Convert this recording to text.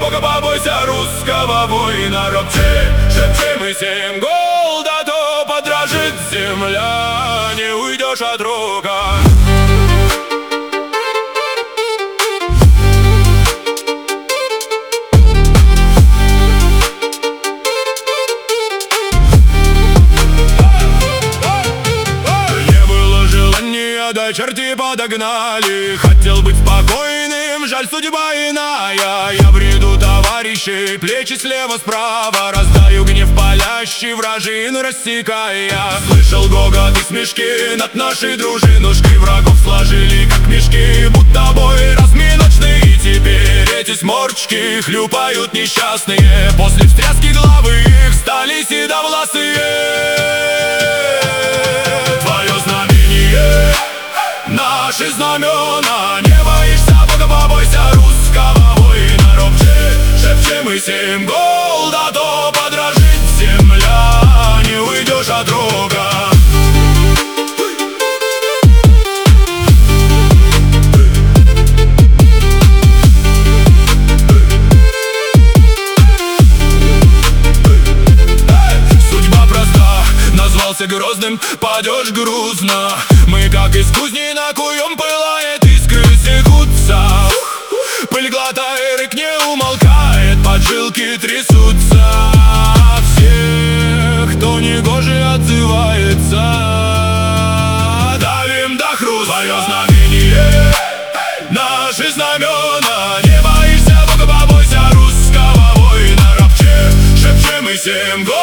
Бога, побойся русского воина. Ропчи, шепчи, мы сеем гол, да то подражит земля, не уйдешь от рога. Да черти подогнали. Хотел быть спокойным, жаль, судьба иная. Я бреду товарищей, плечи слева-справа, раздаю гнев палящий, вражин рассекая. Слышал гогот и смешки над нашей дружинушкой. Врагов сложили, как мешки, будто бой разминочный. И теперь эти сморчки хлюпают несчастные. После встряски главы их стали седовласые. Твое знамение, наши знамена, не боишься Бога, побойся русского воина. Ропчи, шепчи, мы сеем гол, да то подражит земля, не уйдешь от рога. Судьба проста, назвался грозным, падешь грузно. Мы как из кузни накуем, пылает, искры секутся. Пыль глотает, рык не умолкает, поджилки трясутся. Всех, кто негоже отзывается, давим до хруста. Твое знамение, наши знамена, не боишься Бога, побойся русского воина. Ропчи, шепчи, мы сеем гол.